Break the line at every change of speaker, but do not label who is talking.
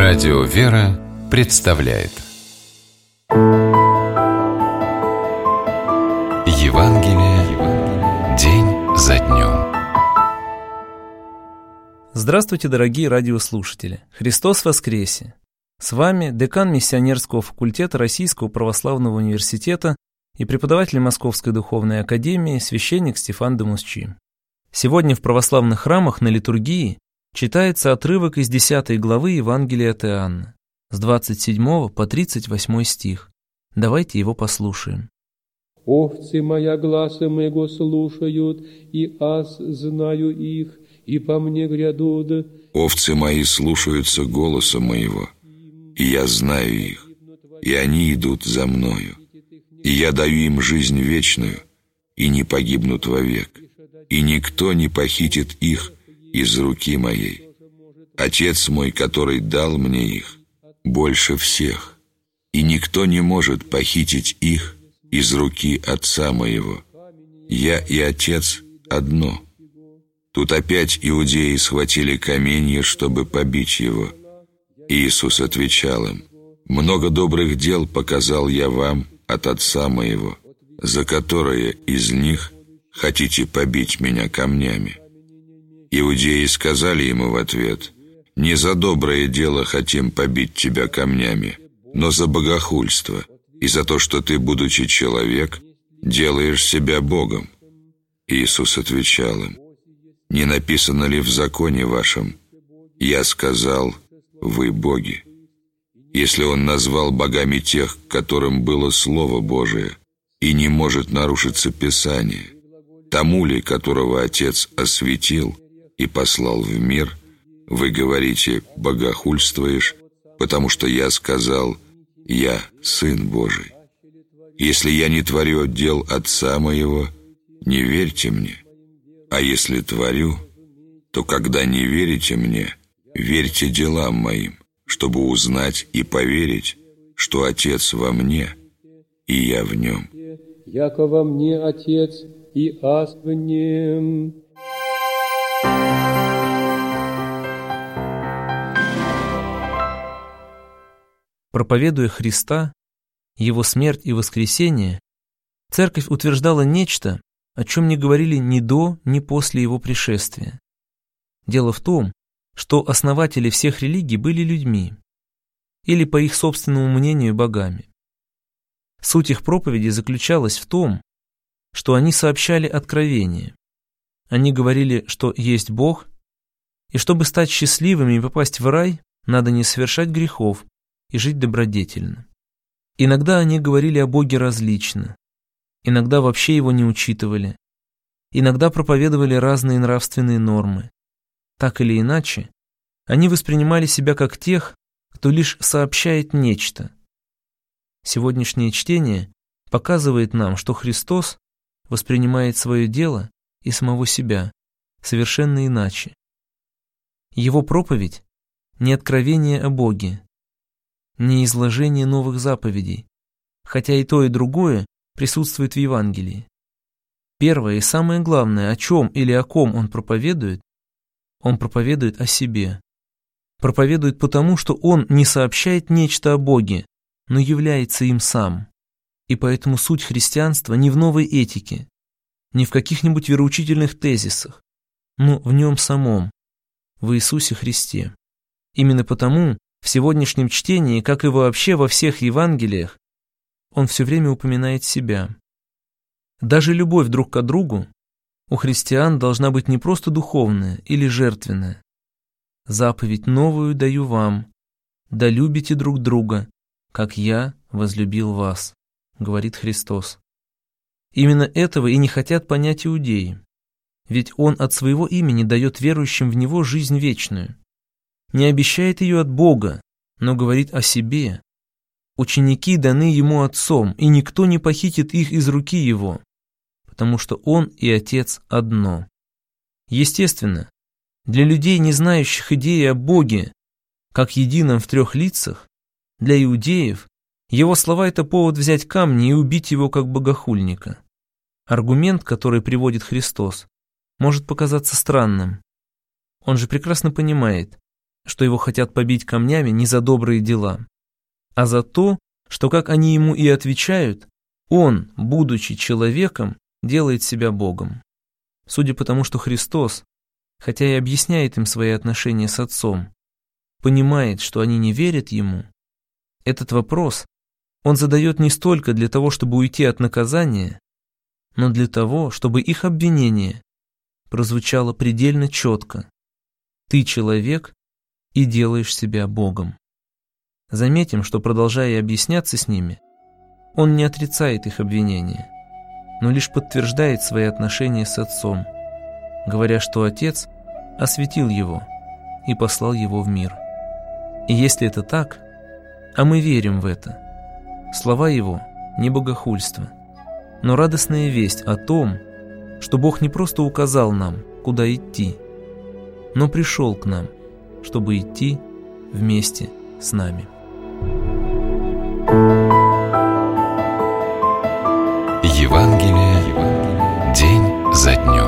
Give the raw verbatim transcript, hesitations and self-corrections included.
Радио «Вера» представляет Евангелие день за днем.
Здравствуйте, дорогие радиослушатели! Христос воскресе! С вами декан миссионерского факультета Российского православного университета и преподаватель Московской духовной академии священник Стефан Демусчи. Сегодня в православных храмах на литургии читается отрывок из десятой главы Евангелия от Иоанна, с двадцать седьмого по тридцать восьмой стих. Давайте его послушаем.
«Овцы моя гласа моего слушают, и аз знаю их, и по мне грядут».
«Овцы мои слушаются голоса моего, и я знаю их, и они идут за мною, и я даю им жизнь вечную, и не погибнут вовек, и никто не похитит их из руки моей. Отец мой, который дал мне их, больше всех, и никто не может похитить их из руки Отца моего. Я и Отец одно». Тут опять иудеи схватили каменья, чтобы побить его. Иисус отвечал им: «Много добрых дел показал я вам от Отца моего, за которое из них хотите побить меня камнями?» Иудеи сказали ему в ответ: «Не за доброе дело хотим побить тебя камнями, но за богохульство и за то, что ты, будучи человек, делаешь себя Богом». Иисус отвечал им: «Не написано ли в законе вашем: я сказал, вы боги?» Если он назвал богами тех, которым было Слово Божие, и не может нарушиться Писание, тому ли, которого Отец осветил и послал в мир, вы говорите: богохульствуешь, потому что я сказал: я Сын Божий. Если я не творю дел Отца моего, не верьте мне. А если творю, то когда не верите мне, верьте делам моим, чтобы узнать и поверить, что Отец во мне, и я в нем.
«Яко во мне Отец, и аз в нем».
Проповедуя Христа, Его смерть и воскресение, Церковь утверждала нечто, о чем не говорили ни до, ни после Его пришествия. Дело в том, что основатели всех религий были людьми, или, по их собственному мнению, богами. Суть их проповеди заключалась в том, что они сообщали откровение. Они говорили, что есть Бог, и чтобы стать счастливыми и попасть в рай, надо не совершать грехов и жить добродетельно. Иногда они говорили о Боге различно, иногда вообще Его не учитывали, иногда проповедовали разные нравственные нормы. Так или иначе, они воспринимали себя как тех, кто лишь сообщает нечто. Сегодняшнее чтение показывает нам, что Христос воспринимает свое дело и самого себя совершенно иначе. Его проповедь – не откровение о Боге, не изложение новых заповедей, хотя и то, и другое присутствует в Евангелии. Первое и самое главное, о чем или о ком он проповедует, он проповедует о себе. Проповедует потому, что он не сообщает нечто о Боге, но является им сам. И поэтому суть христианства не в новой этике, не в каких-нибудь вероучительных тезисах, но в нем самом, в Иисусе Христе. Именно потому в сегодняшнем чтении, как и вообще во всех Евангелиях, он все время упоминает себя. Даже любовь друг к другу у христиан должна быть не просто духовная или жертвенная. «Заповедь новую даю вам, да любите друг друга, как я возлюбил вас», — говорит Христос. Именно этого и не хотят понять иудеи, ведь Он от своего имени дает верующим в Него жизнь вечную. Не обещает ее от Бога, но говорит о себе. Ученики даны Ему Отцом, и никто не похитит их из руки Его, потому что Он и Отец одно. Естественно, для людей, не знающих идеи о Боге, как едином в трех лицах, для иудеев Его слова – это повод взять камни и убить Его как богохульника. Аргумент, который приводит Христос, может показаться странным. Он же прекрасно понимает, что его хотят побить камнями не за добрые дела, а за то, что, как они ему и отвечают, он, будучи человеком, делает себя Богом. Судя по тому, что Христос, хотя и объясняет им свои отношения с Отцом, понимает, что они не верят Ему, этот вопрос Он задает не столько для того, чтобы уйти от наказания, но для того, чтобы их обвинение прозвучало предельно четко. Ты человек и делаешь себя Богом. Заметим, что, продолжая объясняться с ними, Он не отрицает их обвинения, но лишь подтверждает свои отношения с Отцом, говоря, что Отец осветил Его и послал Его в мир. И если это так, а мы верим в это, слова Его не богохульство, но радостная весть о том, что Бог не просто указал нам, куда идти, но пришел к нам, чтобы идти вместе с нами.
Евангелие день за днем.